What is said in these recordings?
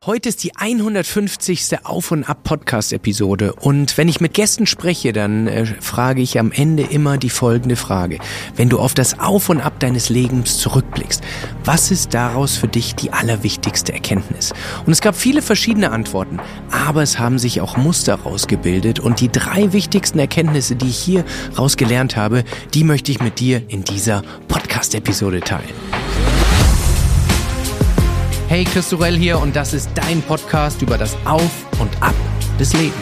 Heute ist die 150. Auf- und Ab-Podcast-Episode und wenn ich mit Gästen spreche, dann frage ich am Ende immer die folgende Frage. Wenn du auf das Auf und Ab deines Lebens zurückblickst, was ist daraus für dich die allerwichtigste Erkenntnis? Und es gab viele verschiedene Antworten, aber es haben sich auch Muster rausgebildet und die 3 wichtigsten Erkenntnisse, die ich hier rausgelernt habe, die möchte ich mit dir in dieser Podcast-Episode teilen. Hey, Chris Sorel hier und das ist dein Podcast über das Auf und Ab des Lebens.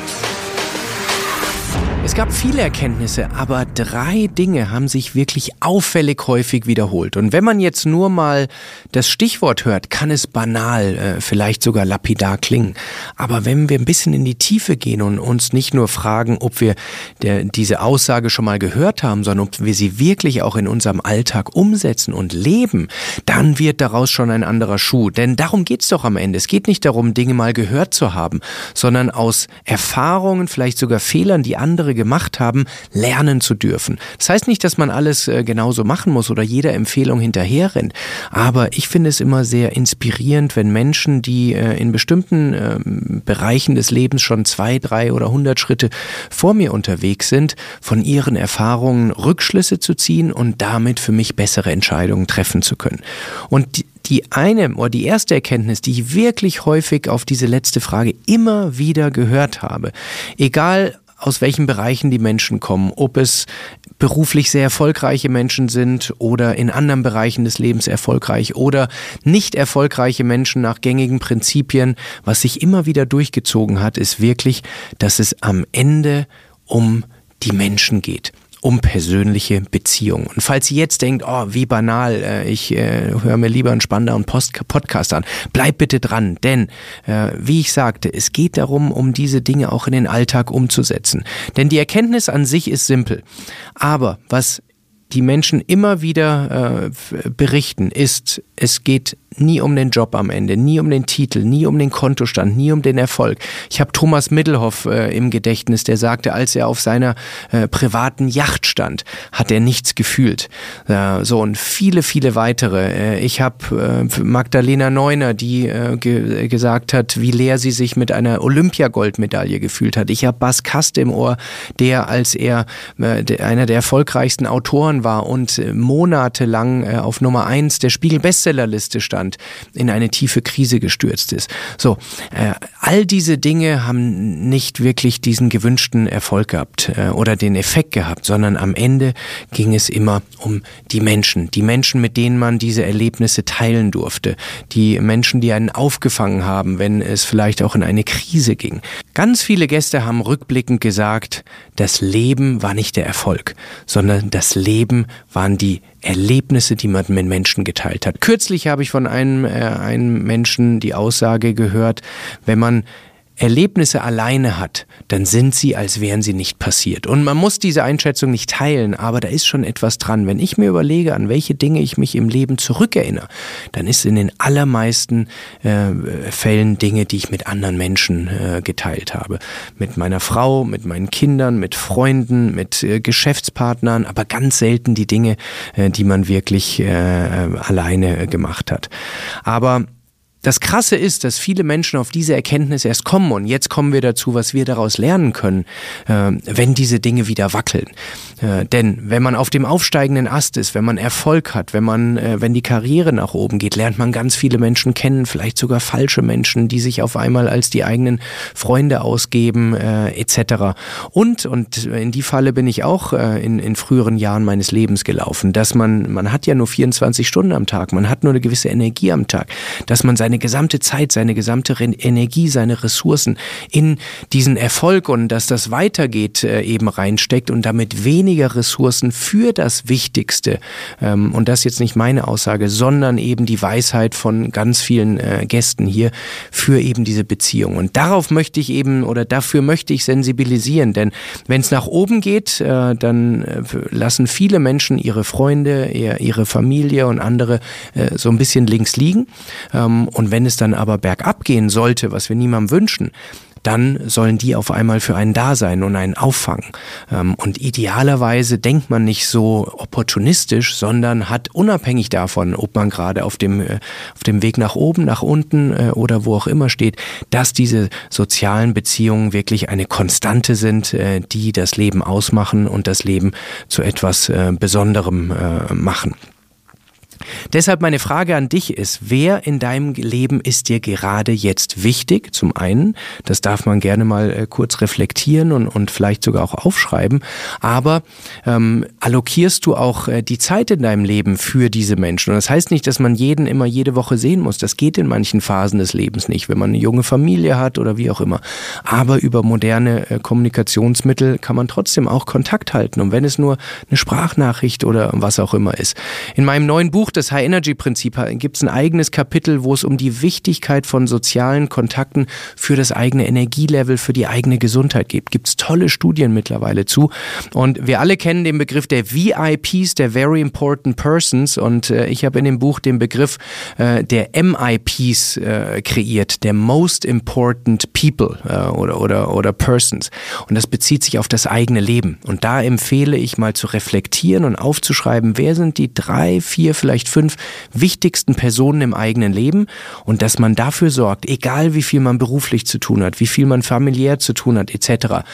Es gab viele Erkenntnisse, aber 3 Dinge haben sich wirklich auffällig häufig wiederholt. Und wenn man jetzt nur mal das Stichwort hört, kann es banal, vielleicht sogar lapidar klingen. Aber wenn wir ein bisschen in die Tiefe gehen und uns nicht nur fragen, ob wir diese Aussage schon mal gehört haben, sondern ob wir sie wirklich auch in unserem Alltag umsetzen und leben, dann wird daraus schon ein anderer Schuh. Denn darum geht's doch am Ende. Es geht nicht darum, Dinge mal gehört zu haben, sondern aus Erfahrungen, vielleicht sogar Fehlern, die andere gemacht haben, lernen zu dürfen. Das heißt nicht, dass man alles genauso machen muss oder jeder Empfehlung hinterherrennt, aber ich finde es immer sehr inspirierend, wenn Menschen, die in bestimmten Bereichen des Lebens schon 2, 3 oder 100 Schritte vor mir unterwegs sind, von ihren Erfahrungen Rückschlüsse zu ziehen und damit für mich bessere Entscheidungen treffen zu können. Und die erste Erkenntnis, die ich wirklich häufig auf diese letzte Frage immer wieder gehört habe, egal aus welchen Bereichen die Menschen kommen, ob es beruflich sehr erfolgreiche Menschen sind oder in anderen Bereichen des Lebens erfolgreich oder nicht erfolgreiche Menschen nach gängigen Prinzipien, was sich immer wieder durchgezogen hat, ist wirklich, dass es am Ende um die Menschen geht. Um persönliche Beziehungen. Und falls ihr jetzt denkt, oh, wie banal, ich höre mir lieber einen spannenderen Podcast an, bleibt bitte dran, denn wie ich sagte, es geht darum, um diese Dinge auch in den Alltag umzusetzen. Denn die Erkenntnis an sich ist simpel, aber was die Menschen immer wieder berichten, ist, es geht nie um den Job am Ende, nie um den Titel, nie um den Kontostand, nie um den Erfolg. Ich habe Thomas Middelhoff im Gedächtnis, der sagte, als er auf seiner privaten Yacht stand, hat er nichts gefühlt. Und viele, viele weitere. Ich habe Magdalena Neuner, die gesagt hat, wie leer sie sich mit einer Olympiagoldmedaille gefühlt hat. Ich habe Bas Kast im Ohr, der, als er einer der erfolgreichsten Autoren war und monatelang auf Nummer 1 der Spiegel-Bestsellerliste stand, in eine tiefe Krise gestürzt ist. All diese Dinge haben nicht wirklich diesen gewünschten Erfolg gehabt oder den Effekt gehabt, sondern am Ende ging es immer um die Menschen, mit denen man diese Erlebnisse teilen durfte, die Menschen, die einen aufgefangen haben, wenn es vielleicht auch in eine Krise ging. Ganz viele Gäste haben rückblickend gesagt, das Leben war nicht der Erfolg, sondern das Leben waren die Erlebnisse, die man mit Menschen geteilt hat. Kürzlich habe ich von einem Menschen die Aussage gehört, wenn man Erlebnisse alleine hat, dann sind sie, als wären sie nicht passiert. Und man muss diese Einschätzung nicht teilen, aber da ist schon etwas dran. Wenn ich mir überlege, an welche Dinge ich mich im Leben zurückerinnere, dann ist in den allermeisten Fällen Dinge, die ich mit anderen Menschen geteilt habe. Mit meiner Frau, mit meinen Kindern, mit Freunden, mit Geschäftspartnern, aber ganz selten die Dinge, die man wirklich alleine gemacht hat. Aber das Krasse ist, dass viele Menschen auf diese Erkenntnis erst kommen und jetzt kommen wir dazu, was wir daraus lernen können, wenn diese Dinge wieder wackeln. Denn wenn man auf dem aufsteigenden Ast ist, wenn man Erfolg hat, wenn die Karriere nach oben geht, lernt man ganz viele Menschen kennen, vielleicht sogar falsche Menschen, die sich auf einmal als die eigenen Freunde ausgeben, etc. Und in die Falle bin ich auch in früheren Jahren meines Lebens gelaufen, dass man hat ja nur 24 Stunden am Tag, man hat nur eine gewisse Energie am Tag, dass man seine gesamte Zeit, seine gesamte Energie, seine Ressourcen in diesen Erfolg und dass das weitergeht eben reinsteckt und damit weniger Ressourcen für das Wichtigste, und das ist jetzt nicht meine Aussage, sondern eben die Weisheit von ganz vielen Gästen hier für eben diese Beziehung. Und dafür möchte ich sensibilisieren, denn wenn es nach oben geht, dann lassen viele Menschen ihre Freunde, ihre Familie und andere so ein bisschen links liegen. Und wenn es dann aber bergab gehen sollte, was wir niemandem wünschen, dann sollen die auf einmal für einen da sein und einen auffangen. Und idealerweise denkt man nicht so opportunistisch, sondern hat unabhängig davon, ob man gerade auf dem Weg nach oben, nach unten oder wo auch immer steht, dass diese sozialen Beziehungen wirklich eine Konstante sind, die das Leben ausmachen und das Leben zu etwas Besonderem machen. Deshalb meine Frage an dich ist, wer in deinem Leben ist dir gerade jetzt wichtig? Zum einen, das darf man gerne mal kurz reflektieren und vielleicht sogar auch aufschreiben, aber allokierst du auch die Zeit in deinem Leben für diese Menschen? Und das heißt nicht, dass man jeden immer jede Woche sehen muss. Das geht in manchen Phasen des Lebens nicht, wenn man eine junge Familie hat oder wie auch immer. Aber über moderne Kommunikationsmittel kann man trotzdem auch Kontakt halten. Und wenn es nur eine Sprachnachricht oder was auch immer ist. In meinem neuen Buch, das High-Energy-Prinzip, gibt es ein eigenes Kapitel, wo es um die Wichtigkeit von sozialen Kontakten für das eigene Energielevel, für die eigene Gesundheit geht. Gibt es tolle Studien mittlerweile zu. Und wir alle kennen den Begriff der VIPs, der Very Important Persons. Und ich habe in dem Buch den Begriff der MIPs kreiert, der Most Important People oder Persons. Und das bezieht sich auf das eigene Leben. Und da empfehle ich mal zu reflektieren und aufzuschreiben, wer sind die 3, 4, vielleicht 5 wichtigsten Personen im eigenen Leben und dass man dafür sorgt, egal wie viel man beruflich zu tun hat, wie viel man familiär zu tun hat, etc.,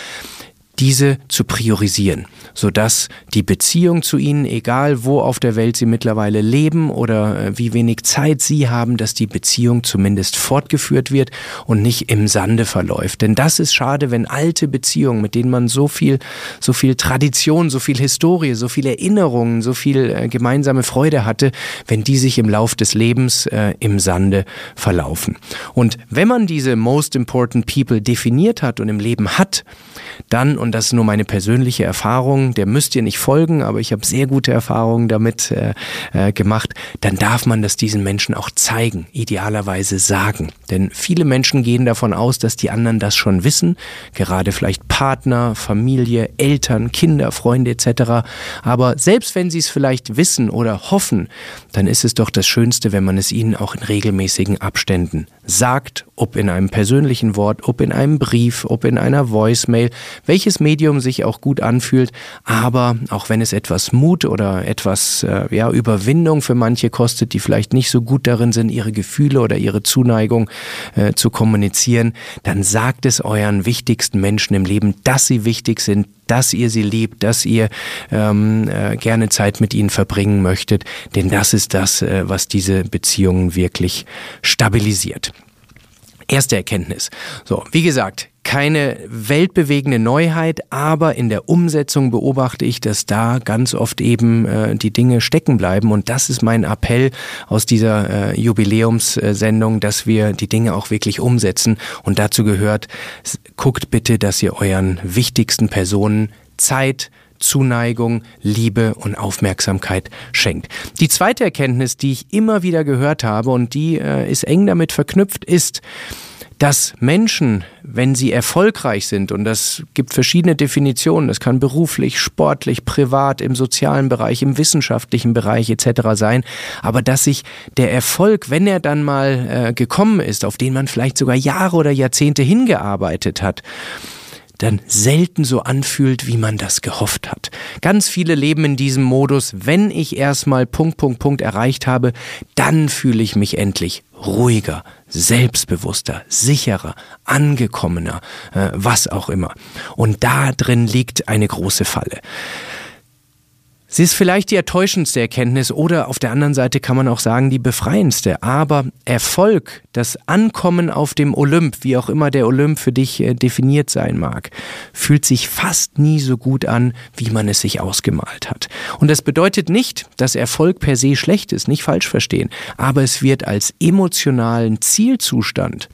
diese zu priorisieren, sodass die Beziehung zu ihnen, egal wo auf der Welt sie mittlerweile leben oder wie wenig Zeit sie haben, dass die Beziehung zumindest fortgeführt wird und nicht im Sande verläuft. Denn das ist schade, wenn alte Beziehungen, mit denen man so viel Tradition, so viel Historie, so viel Erinnerungen, so viel gemeinsame Freude hatte, wenn die sich im Lauf des Lebens im Sande verlaufen. Und wenn man diese Most Important People definiert hat und im Leben hat, dann, und das ist nur meine persönliche Erfahrung, der müsst ihr nicht folgen, aber ich habe sehr gute Erfahrungen damit gemacht, dann darf man das diesen Menschen auch zeigen, idealerweise sagen. Denn viele Menschen gehen davon aus, dass die anderen das schon wissen, gerade vielleicht Partner, Familie, Eltern, Kinder, Freunde etc. Aber selbst wenn sie es vielleicht wissen oder hoffen, dann ist es doch das Schönste, wenn man es ihnen auch in regelmäßigen Abständen sagt, ob in einem persönlichen Wort, ob in einem Brief, ob in einer Voicemail, welches Medium sich auch gut anfühlt, aber auch wenn es etwas Mut oder etwas Überwindung für manche kostet, die vielleicht nicht so gut darin sind, ihre Gefühle oder ihre Zuneigung zu kommunizieren, dann sagt es euren wichtigsten Menschen im Leben, dass sie wichtig sind, dass ihr sie liebt, dass ihr gerne Zeit mit ihnen verbringen möchtet, denn das ist das, was diese Beziehungen wirklich stabilisiert. Erste Erkenntnis. So, wie gesagt, keine weltbewegende Neuheit, aber in der Umsetzung beobachte ich, dass da ganz oft eben die Dinge stecken bleiben. Und das ist mein Appell aus dieser Jubiläumssendung, dass wir die Dinge auch wirklich umsetzen. Und dazu gehört, guckt bitte, dass ihr euren wichtigsten Personen Zeit, Zuneigung, Liebe und Aufmerksamkeit schenkt. Die zweite Erkenntnis, die ich immer wieder gehört habe und die ist eng damit verknüpft, ist, dass Menschen, wenn sie erfolgreich sind, und das gibt verschiedene Definitionen, das kann beruflich, sportlich, privat, im sozialen Bereich, im wissenschaftlichen Bereich etc. sein, aber dass sich der Erfolg, wenn er dann mal gekommen ist, auf den man vielleicht sogar Jahre oder Jahrzehnte hingearbeitet hat, dann selten so anfühlt, wie man das gehofft hat. Ganz viele leben in diesem Modus, wenn ich erstmal Punkt erreicht habe, dann fühle ich mich endlich ruhiger, selbstbewusster, sicherer, angekommener, was auch immer. Und da drin liegt eine große Falle. Sie ist vielleicht die enttäuschendste Erkenntnis oder auf der anderen Seite kann man auch sagen, die befreiendste. Aber Erfolg, das Ankommen auf dem Olymp, wie auch immer der Olymp für dich definiert sein mag, fühlt sich fast nie so gut an, wie man es sich ausgemalt hat. Und das bedeutet nicht, dass Erfolg per se schlecht ist, nicht falsch verstehen. Aber es wird als emotionaler Zielzustand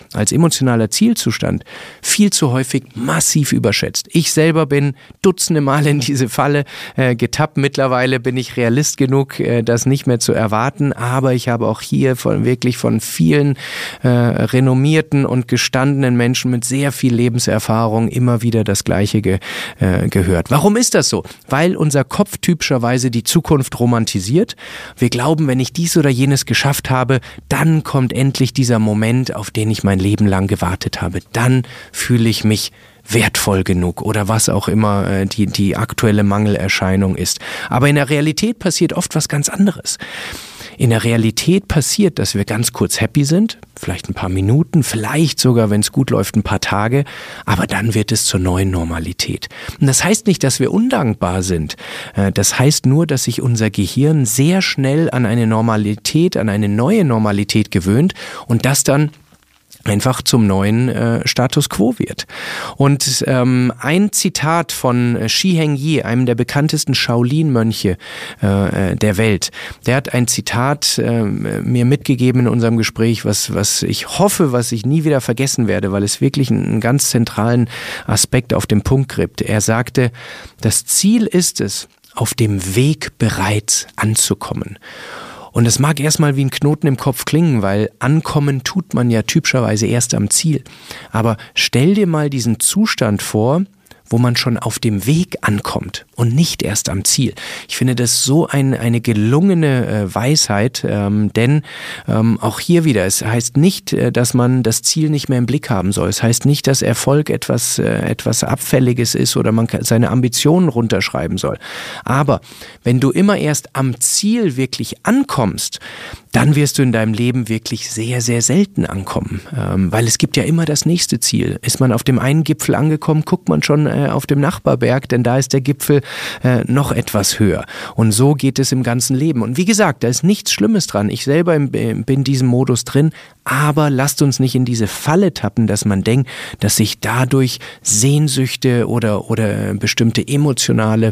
viel zu häufig massiv überschätzt. Ich selber bin dutzende Male in diese Falle getappt mittlerweile. mittlerweile bin ich Realist genug, das nicht mehr zu erwarten, aber ich habe auch hier wirklich von vielen renommierten und gestandenen Menschen mit sehr viel Lebenserfahrung immer wieder das Gleiche gehört. Warum ist das so? Weil unser Kopf typischerweise die Zukunft romantisiert. Wir glauben, wenn ich dies oder jenes geschafft habe, dann kommt endlich dieser Moment, auf den ich mein Leben lang gewartet habe. Dann fühle ich mich wertvoll genug oder was auch immer die aktuelle Mangelerscheinung ist. Aber in der Realität passiert oft was ganz anderes. In der Realität passiert, dass wir ganz kurz happy sind, vielleicht ein paar Minuten, vielleicht sogar, wenn es gut läuft, ein paar Tage, aber dann wird es zur neuen Normalität. Und das heißt nicht, dass wir undankbar sind. Das heißt nur, dass sich unser Gehirn sehr schnell an eine Normalität, an eine neue Normalität gewöhnt und das dann einfach zum neuen Status quo wird. Und ein Zitat von Shi Hengyi, einem der bekanntesten Shaolin-Mönche der Welt, der hat ein Zitat mir mitgegeben in unserem Gespräch, was ich hoffe, was ich nie wieder vergessen werde, weil es wirklich einen ganz zentralen Aspekt auf den Punkt trifft. Er sagte, das Ziel ist es, auf dem Weg bereits anzukommen. Und es mag erstmal wie ein Knoten im Kopf klingen, weil ankommen tut man ja typischerweise erst am Ziel. Aber stell dir mal diesen Zustand vor, wo man schon auf dem Weg ankommt und nicht erst am Ziel. Ich finde das so eine gelungene Weisheit, denn auch hier wieder, es heißt nicht, dass man das Ziel nicht mehr im Blick haben soll. Es heißt nicht, dass Erfolg etwas Abfälliges ist oder man seine Ambitionen runterschreiben soll. Aber wenn du immer erst am Ziel wirklich ankommst, dann wirst du in deinem Leben wirklich sehr, sehr selten ankommen, weil es gibt ja immer das nächste Ziel. Ist man auf dem einen Gipfel angekommen, guckt man schon auf dem Nachbarberg, denn da ist der Gipfel noch etwas höher. Und so geht es im ganzen Leben. Und wie gesagt, da ist nichts Schlimmes dran. Ich selber bin in diesem Modus drin, aber lasst uns nicht in diese Falle tappen, dass man denkt, dass sich dadurch Sehnsüchte oder bestimmte emotionale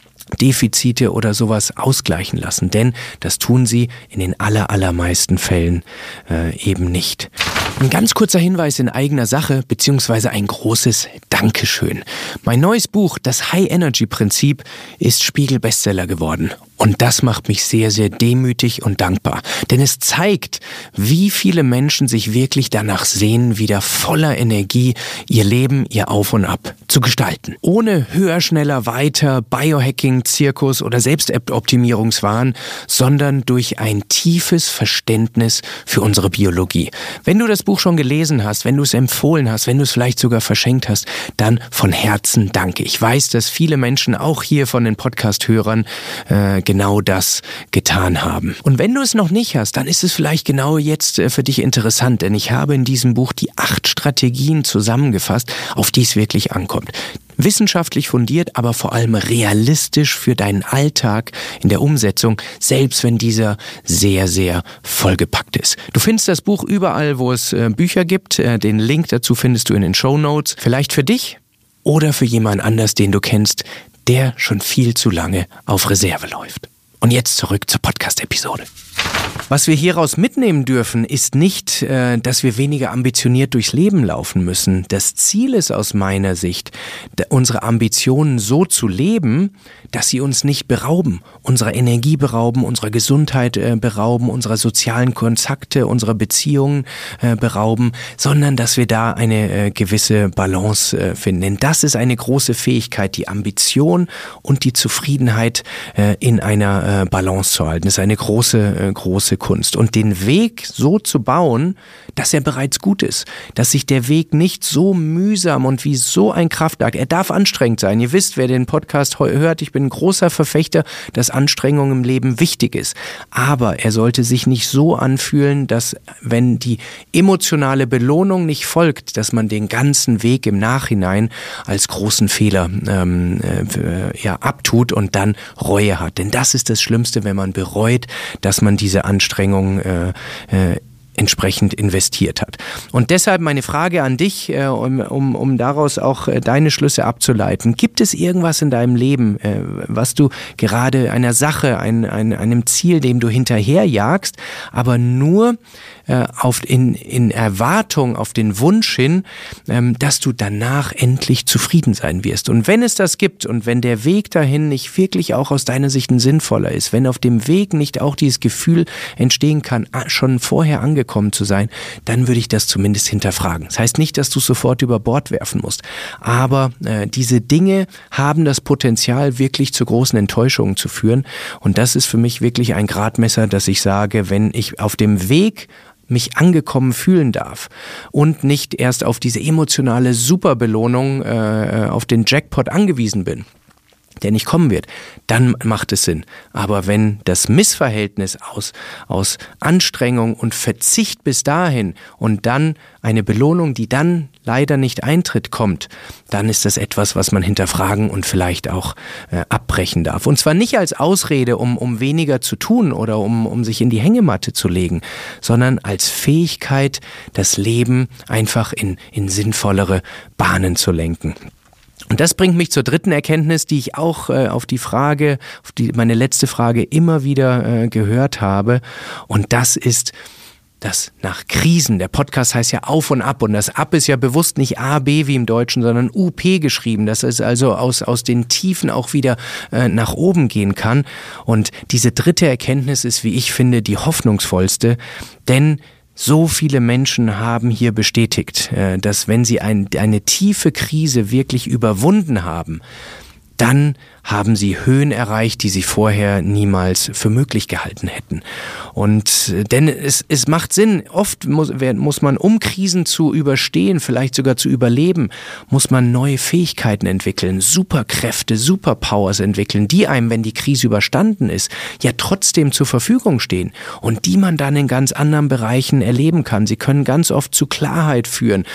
Defizite oder sowas ausgleichen lassen, denn das tun sie in den allermeisten Fällen eben nicht. Ein ganz kurzer Hinweis in eigener Sache, beziehungsweise ein großes Dankeschön. Mein neues Buch, das High-Energy-Prinzip, ist Spiegel-Bestseller geworden. Und das macht mich sehr, sehr demütig und dankbar. Denn es zeigt, wie viele Menschen sich wirklich danach sehnen, wieder voller Energie ihr Leben, ihr Auf und Ab zu gestalten. Ohne höher, schneller, weiter, Biohacking, Zirkus oder Selbstoptimierungswahn, sondern durch ein tiefes Verständnis für unsere Biologie. Wenn du das Buch schon gelesen hast, wenn du es empfohlen hast, wenn du es vielleicht sogar verschenkt hast, dann von Herzen danke. Ich weiß, dass viele Menschen auch hier von den Podcast-Hörern genau das getan haben. Und wenn du es noch nicht hast, dann ist es vielleicht genau jetzt für dich interessant, denn ich habe in diesem Buch die 8 Strategien zusammengefasst, auf die es wirklich ankommt. Wissenschaftlich fundiert, aber vor allem realistisch für deinen Alltag in der Umsetzung, selbst wenn dieser sehr, sehr vollgepackt ist. Du findest das Buch überall, wo es Bücher gibt. Den Link dazu findest du in den Shownotes. Vielleicht für dich oder für jemand anders, den du kennst, der schon viel zu lange auf Reserve läuft. Und jetzt zurück zur Podcast-Episode. Was wir hieraus mitnehmen dürfen, ist nicht, dass wir weniger ambitioniert durchs Leben laufen müssen. Das Ziel ist aus meiner Sicht, unsere Ambitionen so zu leben, dass sie uns nicht berauben, unserer Energie berauben, unserer Gesundheit berauben, unserer sozialen Kontakte, unserer Beziehungen berauben, sondern dass wir da eine gewisse Balance finden. Denn das ist eine große Fähigkeit, die Ambition und die Zufriedenheit in einer Balance zu halten. Das ist eine große Kunst. Und den Weg so zu bauen, dass er bereits gut ist. Dass sich der Weg nicht so mühsam und wie so ein Kraftwerk, er darf anstrengend sein. Ihr wisst, wer den Podcast hört, ich bin ein großer Verfechter, dass Anstrengung im Leben wichtig ist. Aber er sollte sich nicht so anfühlen, dass wenn die emotionale Belohnung nicht folgt, dass man den ganzen Weg im Nachhinein als großen Fehler abtut und dann Reue hat. Denn das ist das Schlimmste, wenn man bereut, dass man diese Anstrengung entsprechend investiert hat. Und deshalb meine Frage an dich, um daraus auch deine Schlüsse abzuleiten. Gibt es irgendwas in deinem Leben, was du gerade einer Sache, einem Ziel, dem du hinterherjagst, aber nur in Erwartung auf den Wunsch hin, dass du danach endlich zufrieden sein wirst? Und wenn es das gibt und wenn der Weg dahin nicht wirklich auch aus deiner Sicht ein sinnvoller ist, wenn auf dem Weg nicht auch dieses Gefühl entstehen kann, schon vorher angekommen zu sein, dann würde ich das zumindest hinterfragen. Das heißt nicht, dass du es sofort über Bord werfen musst, aber diese Dinge haben das Potenzial, wirklich zu großen Enttäuschungen zu führen. Und das ist für mich wirklich ein Gradmesser, dass ich sage, wenn ich auf dem Weg mich angekommen fühlen darf und nicht erst auf diese emotionale Superbelohnung, auf den Jackpot angewiesen bin, der nicht kommen wird, dann macht es Sinn. Aber wenn das Missverhältnis aus Anstrengung und Verzicht bis dahin und dann eine Belohnung, die dann leider nicht eintritt, kommt, dann ist das etwas, was man hinterfragen und vielleicht auch abbrechen darf. Und zwar nicht als Ausrede, um weniger zu tun oder um sich in die Hängematte zu legen, sondern als Fähigkeit, das Leben einfach in sinnvollere Bahnen zu lenken. Und das bringt mich zur dritten Erkenntnis, die ich auch auf meine letzte Frage immer wieder gehört habe. Und das ist, dass nach Krisen, der Podcast heißt ja Auf und Ab, und das Ab ist ja bewusst nicht A, B wie im Deutschen, sondern UP geschrieben, dass es also aus den Tiefen auch wieder nach oben gehen kann. Und diese dritte Erkenntnis ist, wie ich finde, die hoffnungsvollste, denn so viele Menschen haben hier bestätigt, dass wenn sie eine tiefe Krise wirklich überwunden haben, dann haben sie Höhen erreicht, die sie vorher niemals für möglich gehalten hätten. Und denn es macht Sinn, oft muss man, um Krisen zu überstehen, vielleicht sogar zu überleben, muss man neue Fähigkeiten entwickeln, Superkräfte, Superpowers entwickeln, die einem, wenn die Krise überstanden ist, ja trotzdem zur Verfügung stehen und die man dann in ganz anderen Bereichen erleben kann. Sie können ganz oft zu Klarheit führen,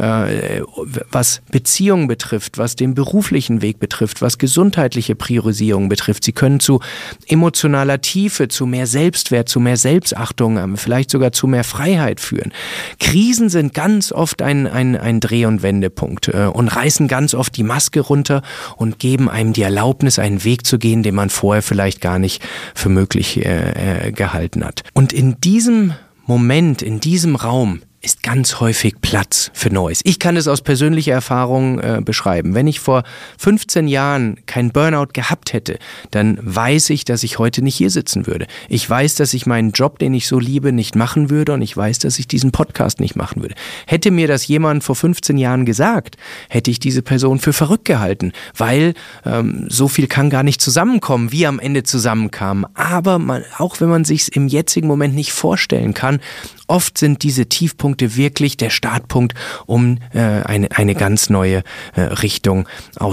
was Beziehungen betrifft, was den beruflichen Weg betrifft, was gesundheitliche Priorisierung betrifft. Sie können zu emotionaler Tiefe, zu mehr Selbstwert, zu mehr Selbstachtung, vielleicht sogar zu mehr Freiheit führen. Krisen sind ganz oft ein Dreh- und Wendepunkt und reißen ganz oft die Maske runter und geben einem die Erlaubnis, einen Weg zu gehen, den man vorher vielleicht gar nicht für möglich gehalten hat. Und in diesem Moment, in diesem Raum ist ganz häufig Platz für Neues. Ich kann es aus persönlicher Erfahrung beschreiben. Wenn ich vor 15 Jahren keinen Burnout gehabt hätte, dann weiß ich, dass ich heute nicht hier sitzen würde. Ich weiß, dass ich meinen Job, den ich so liebe, nicht machen würde, und ich weiß, dass ich diesen Podcast nicht machen würde. Hätte mir das jemand vor 15 Jahren gesagt, hätte ich diese Person für verrückt gehalten, weil so viel kann gar nicht zusammenkommen, wie am Ende zusammenkam. Aber auch wenn man sich im jetzigen Moment nicht vorstellen kann, oft sind diese Tiefpunkte wirklich der Startpunkt, um eine ganz neue Richtung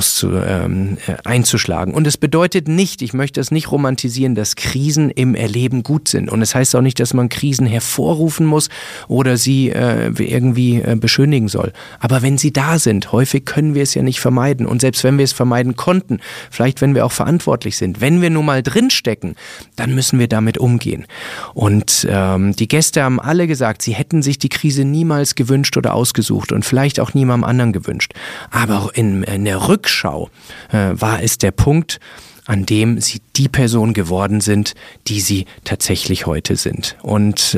einzuschlagen. Und es bedeutet nicht, ich möchte das nicht romantisieren, dass Krisen im Erleben gut sind. Und es heißt auch nicht, dass man Krisen hervorrufen muss oder sie irgendwie beschönigen soll. Aber wenn sie da sind, häufig können wir es ja nicht vermeiden. Und selbst wenn wir es vermeiden konnten, vielleicht wenn wir auch verantwortlich sind, wenn wir nun mal drinstecken, dann müssen wir damit umgehen. Und die Gäste haben alle gesagt, sie hätten sich die Krise niemals gewünscht oder ausgesucht und vielleicht auch niemandem anderen gewünscht. Aber auch in der Rückschau war es der Punkt, an dem sie die Person geworden sind, die sie tatsächlich heute sind. Und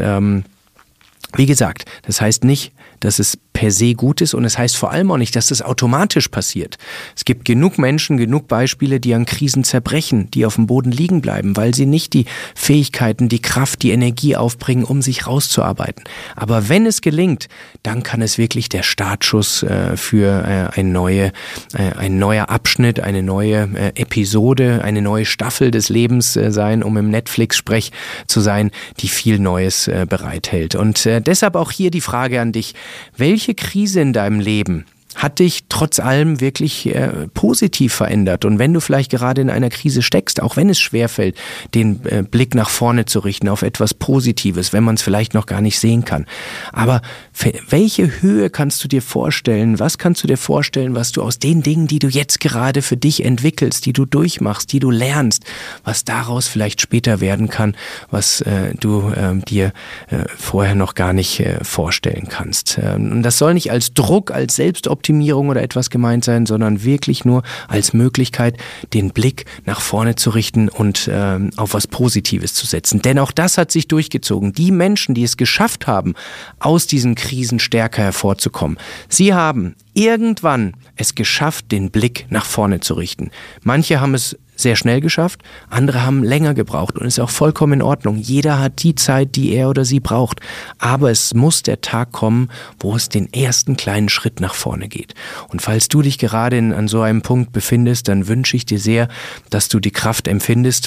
wie gesagt, das heißt nicht, dass es per se gut ist, und es heißt vor allem auch nicht, dass das automatisch passiert. Es gibt genug Menschen, genug Beispiele, die an Krisen zerbrechen, die auf dem Boden liegen bleiben, weil sie nicht die Fähigkeiten, die Kraft, die Energie aufbringen, um sich rauszuarbeiten. Aber wenn es gelingt, dann kann es wirklich der Startschuss für ein neuer Abschnitt, eine neue Episode, eine neue Staffel des Lebens sein, um im Netflix-Sprech zu sein, die viel Neues bereithält. Und deshalb auch hier die Frage an dich: Welche Krise in deinem Leben hat dich trotz allem wirklich positiv verändert. Und wenn du vielleicht gerade in einer Krise steckst, auch wenn es schwerfällt, den Blick nach vorne zu richten auf etwas Positives, wenn man es vielleicht noch gar nicht sehen kann. Aber welche Höhe kannst du dir vorstellen? Was kannst du dir vorstellen, was du aus den Dingen, die du jetzt gerade für dich entwickelst, die du durchmachst, die du lernst, was daraus vielleicht später werden kann, was du dir vorher noch gar nicht vorstellen kannst. Und das soll nicht als Druck, als Selbstoptimierung oder etwas gemeint sein, sondern wirklich nur als Möglichkeit, den Blick nach vorne zu richten und auf was Positives zu setzen. Denn auch das hat sich durchgezogen. Die Menschen, die es geschafft haben, aus diesen Krisen stärker hervorzukommen, sie haben irgendwann es geschafft, den Blick nach vorne zu richten. Manche haben es sehr schnell geschafft, andere haben länger gebraucht und ist auch vollkommen in Ordnung. Jeder hat die Zeit, die er oder sie braucht. Aber es muss der Tag kommen, wo es den ersten kleinen Schritt nach vorne geht. Und falls du dich gerade an so einem Punkt befindest, dann wünsche ich dir sehr, dass du die Kraft empfindest,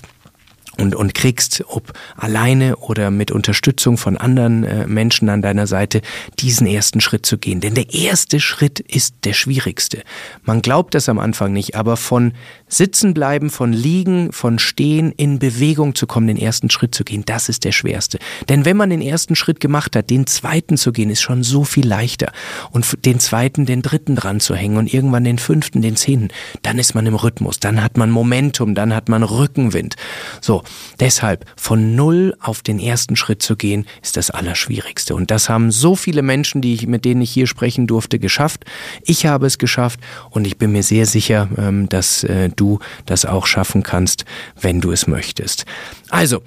und kriegst, ob alleine oder mit Unterstützung von anderen Menschen an deiner Seite, diesen ersten Schritt zu gehen. Denn der erste Schritt ist der schwierigste. Man glaubt das am Anfang nicht, aber von Sitzen bleiben, von Liegen, von Stehen in Bewegung zu kommen, den ersten Schritt zu gehen, das ist der schwerste. Denn wenn man den ersten Schritt gemacht hat, den zweiten zu gehen, ist schon so viel leichter. Und den zweiten, den dritten dran zu hängen und irgendwann den fünften, den 10., dann ist man im Rhythmus, dann hat man Momentum, dann hat man Rückenwind. So. Deshalb von 0 auf den ersten Schritt zu gehen, ist das Allerschwierigste. Und das haben so viele Menschen, mit denen ich hier sprechen durfte, geschafft. Ich habe es geschafft und ich bin mir sehr sicher, dass du das auch schaffen kannst, wenn du es möchtest. Also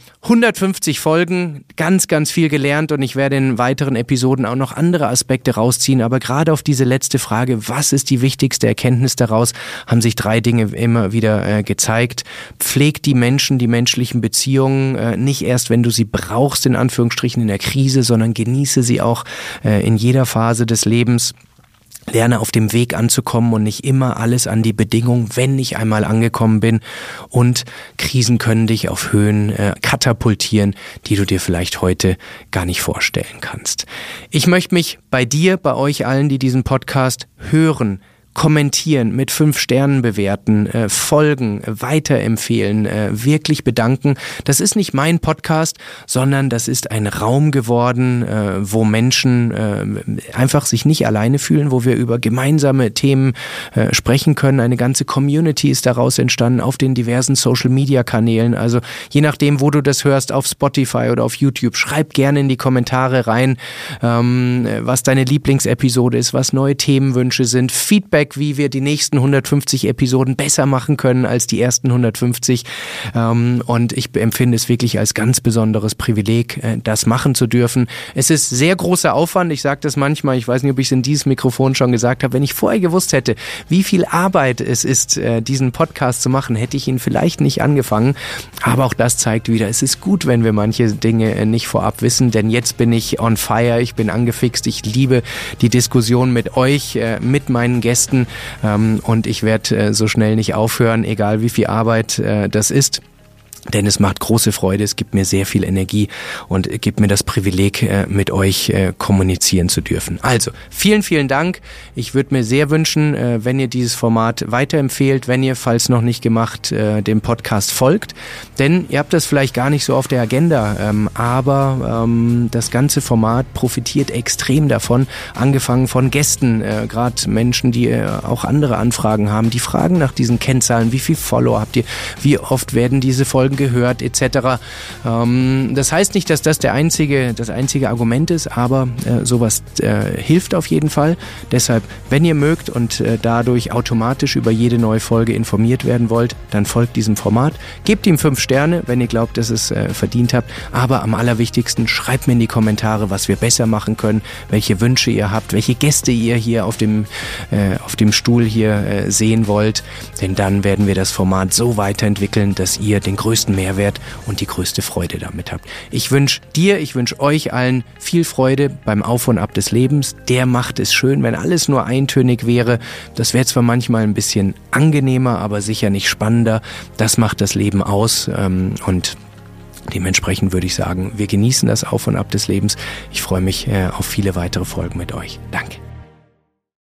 150 Folgen, ganz, ganz viel gelernt und ich werde in weiteren Episoden auch noch andere Aspekte rausziehen. Aber gerade auf diese letzte Frage, was ist die wichtigste Erkenntnis daraus, haben sich 3 Dinge immer wieder gezeigt. Pfleg die Menschen, die menschlichen Beziehungen, nicht erst, wenn du sie brauchst, in Anführungsstrichen in der Krise, sondern genieße sie auch in jeder Phase des Lebens. Lerne auf dem Weg anzukommen und nicht immer alles an die Bedingung, wenn ich einmal angekommen bin. Und Krisen können dich auf Höhen katapultieren, die du dir vielleicht heute gar nicht vorstellen kannst. Ich möchte mich bei dir, bei euch allen, die diesen Podcast hören, kommentieren, mit 5 Sternen bewerten, folgen, weiterempfehlen, wirklich bedanken. Das ist nicht mein Podcast, sondern das ist ein Raum geworden, wo Menschen einfach sich nicht alleine fühlen, wo wir über gemeinsame Themen sprechen können. Eine ganze Community ist daraus entstanden auf den diversen Social-Media-Kanälen. Also je nachdem, wo du das hörst, auf Spotify oder auf YouTube, schreib gerne in die Kommentare rein, was deine Lieblingsepisode ist, was neue Themenwünsche sind, Feedback, wie wir die nächsten 150 Episoden besser machen können als die ersten 150. Und ich empfinde es wirklich als ganz besonderes Privileg, das machen zu dürfen. Es ist sehr großer Aufwand. Ich sage das manchmal, ich weiß nicht, ob ich es in dieses Mikrofon schon gesagt habe. Wenn ich vorher gewusst hätte, wie viel Arbeit es ist, diesen Podcast zu machen, hätte ich ihn vielleicht nicht angefangen. Aber auch das zeigt wieder, es ist gut, wenn wir manche Dinge nicht vorab wissen, denn jetzt bin ich on fire, ich bin angefixt, ich liebe die Diskussion mit euch, mit meinen Gästen. Und ich werde so schnell nicht aufhören, egal wie viel Arbeit das ist. Denn es macht große Freude, es gibt mir sehr viel Energie und gibt mir das Privileg, mit euch kommunizieren zu dürfen. Also, vielen, vielen Dank. Ich würde mir sehr wünschen, wenn ihr dieses Format weiterempfehlt, wenn ihr, falls noch nicht gemacht, dem Podcast folgt. Denn ihr habt das vielleicht gar nicht so auf der Agenda, aber das ganze Format profitiert extrem davon, angefangen von Gästen, gerade Menschen, die auch andere Anfragen haben, die fragen nach diesen Kennzahlen, wie viel Follower habt ihr, wie oft werden diese Folgen gehört etc. Das heißt nicht, dass das das einzige Argument ist, aber sowas hilft auf jeden Fall. Deshalb, wenn ihr mögt und dadurch automatisch über jede neue Folge informiert werden wollt, dann folgt diesem Format. Gebt ihm 5 Sterne, wenn ihr glaubt, dass es verdient habt. Aber am allerwichtigsten, schreibt mir in die Kommentare, was wir besser machen können, welche Wünsche ihr habt, welche Gäste ihr hier auf dem Stuhl hier sehen wollt. Denn dann werden wir das Format so weiterentwickeln, dass ihr den größten Mehrwert und die größte Freude damit habt. Ich wünsche euch allen viel Freude beim Auf und Ab des Lebens. Der macht es schön, wenn alles nur eintönig wäre. Das wäre zwar manchmal ein bisschen angenehmer, aber sicher nicht spannender. Das macht das Leben aus und dementsprechend würde ich sagen, wir genießen das Auf und Ab des Lebens. Ich freue mich auf viele weitere Folgen mit euch. Danke.